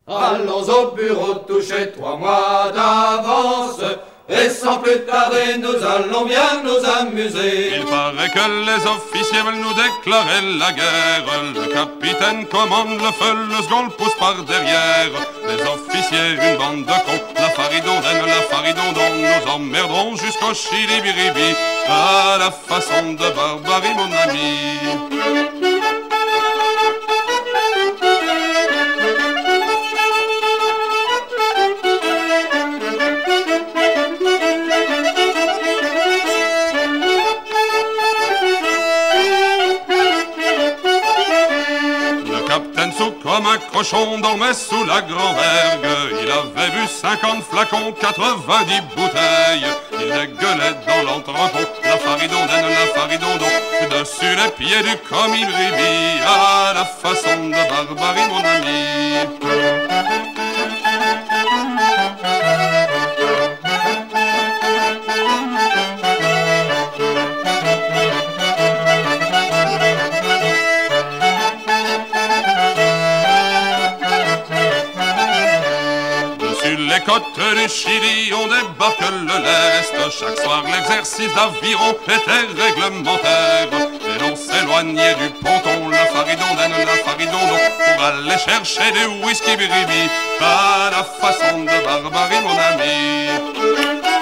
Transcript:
Allons au bureau toucher 3 mois d'avance, et sans plus tarder nous allons bien nous amuser. Il paraît que les officiers veulent nous déclarer la guerre. Le capitaine commande le feu, le second pousse par derrière. Les officiers, une bande de cons, la faridondaine, la faridondon, nous emmerderons jusqu'au chili-biribi, à la façon de Barbarie, mon ami. Comme un cochon dormait sous la grand-vergue. Il avait bu 50 flacons, 90 bouteilles. Il dégueulait dans l'entrepôt, la faridondaine, la faridondon, dessus les pieds du commis Bribi, à la façon de Barbarie, mon ami. Les côtes du Chili, on débarque le lest. Chaque soir l'exercice d'aviron était réglementaire. Et l'on s'éloignait du ponton, la faridondaine, la faridondon, pour aller chercher du whisky biribi, à la façon de Barbarie, mon ami.